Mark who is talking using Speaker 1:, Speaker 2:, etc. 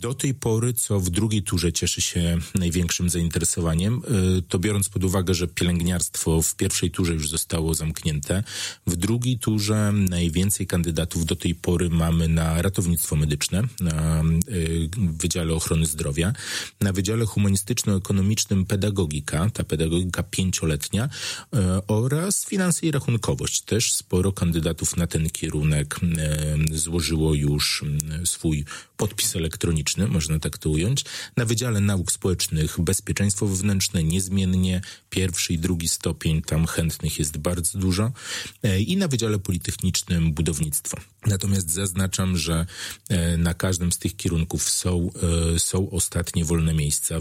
Speaker 1: Do tej pory, co w drugiej turze cieszy się największym zainteresowaniem, to biorąc pod uwagę, że pielęgniarstwo w pierwszej turze już zostało zamknięte, w drugiej turze najwięcej kandydatów do tej pory mamy na ratownictwo medyczne, na Wydziale Ochrony Zdrowia, na Wydziale Humanistyczno-Ekonomicznym pedagogika, ta pedagogika 5-letnia oraz finanse i rachunkowość. Też sporo kandydatów na ten kierunek złożyło już swój podpis elektroniczny, można tak to ująć. Na Wydziale Nauk Społecznych bezpieczeństwo wewnętrzne niezmiennie, 1. i 2. stopień, tam chętnych jest bardzo dużo. I na Wydziale Politechnicznym budownictwo. Natomiast zaznaczam, że na każdym z tych kierunków są ostatnie wolne miejsca.